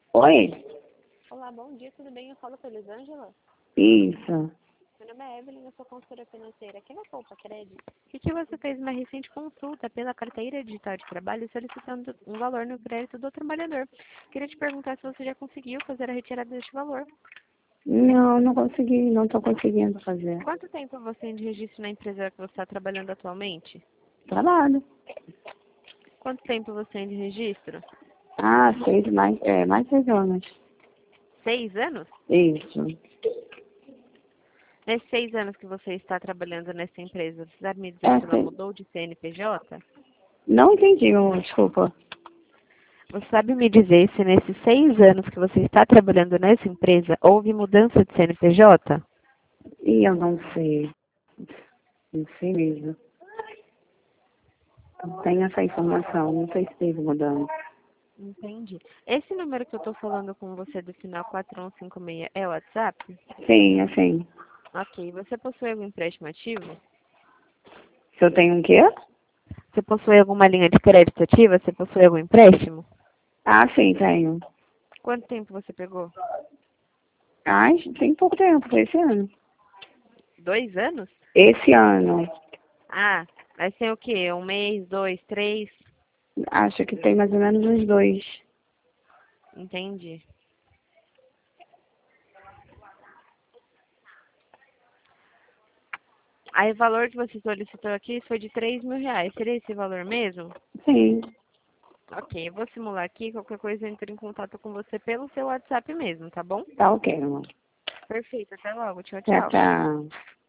Oi? Olá, bom dia, tudo bem? Eu falo com a Elisângela. Isso. Meu nome é Evelyn, eu sou consultora financeira aqui na Poupa Crédito. E que você fez uma recente consulta pela carteira digital de trabalho solicitando um valor no crédito do trabalhador. Queria te perguntar se você já conseguiu fazer a retirada deste valor. Não, não consegui, não tô conseguindo fazer. Quanto tempo você tem de registro na empresa que você está trabalhando atualmente? Trabalho. Quanto tempo você tem de registro? Ah, mais 6 anos. 6 anos? Isso. Nesses 6 anos que você está trabalhando nessa empresa, você sabe me dizer É, se ela sei. mudou de CNPJ? Não entendi, desculpa. Você sabe me dizer se nesses 6 anos que você está trabalhando nessa empresa houve mudança de CNPJ? E eu não sei. Não sei mesmo. Não tenho essa informação, não sei se teve mudança. Entendi. Esse número que eu estou falando com você do final 4156 é o WhatsApp? Sim, assim. Ok. Você possui algum empréstimo ativo? Se eu tenho um quê? Você possui alguma linha de crédito ativa? Você possui algum empréstimo? Ah, sim, tenho. Quanto tempo você pegou? Ah, tem pouco tempo, foi esse ano. 2 anos? Esse ano. Ah, mas tem o quê? 1 mês, 2, 3? Acho que tem mais ou menos uns 2. Entendi. Aí o valor que você solicitou aqui foi de R$ 3.000. Seria esse valor mesmo? Sim. Ok, eu vou simular aqui, qualquer coisa eu entro em contato com você pelo seu WhatsApp mesmo, tá bom? Tá ok, amor. Perfeito, até logo, tchau, Já tchau. tá.